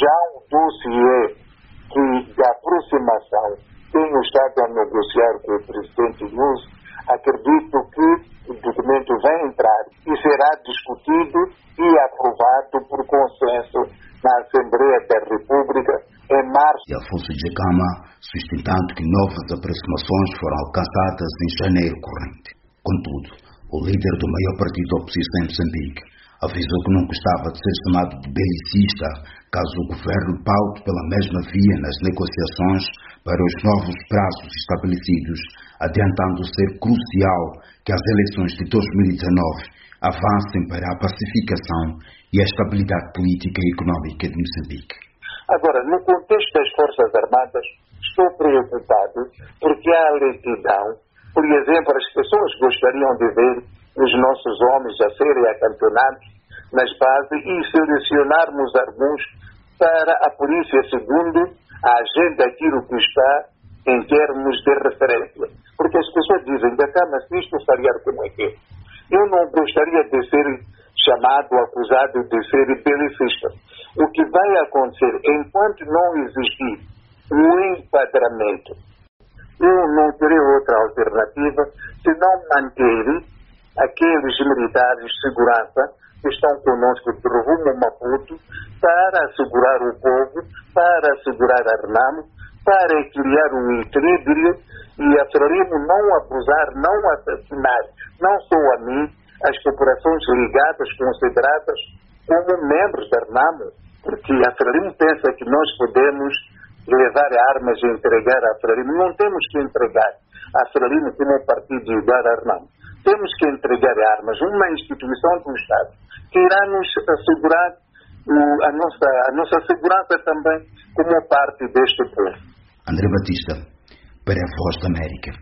Já um dossiê da aproximação tenho estado a negociar com o presidente Nunes, acredito que o documento vai entrar e será discutido e aprovado por consenso na Assembleia da República em março. E Afonso Djekama, sustentando que novas aproximações foram alcançadas em janeiro corrente. Contudo, o líder do maior partido da oposição em Moçambique avisou que não gostava de ser chamado de belicista caso o governo paute pela mesma via nas negociações para os novos prazos estabelecidos, adiantando ser crucial que as eleições de 2019 avancem para a pacificação e a estabilidade política e económica de Moçambique. Agora, no contexto das Forças Armadas, estou preocupado porque há lentidão. Por exemplo, as pessoas gostariam de ver os nossos homens a serem acampeonados nas bases e selecionarmos alguns para a polícia segundo a agenda daquilo que está em termos de referência. Porque as pessoas dizem, mas isto estaria como é que é? Eu não gostaria de ser chamado, acusado de ser belicista. O que vai acontecer, enquanto não existir o enquadramento, eu não terei outra alternativa senão manter aqueles militares de segurança que estão conosco de rumo a Maputo para assegurar o povo, para assegurar a RNAM, para criar um equilíbrio e a Frelimo não abusar, não assassinar, não só a mim, as populações ligadas, consideradas como membros da RNAM, porque a Frelimo pensa que nós podemos levar armas e entregar a Frelimo. Não temos que entregar a Frelimo como um partido igual à RNAM. Temos que entregar armas, uma instituição do Estado, que irá nos assegurar a nossa segurança também como parte deste povo. André Batista, para a Voz da América.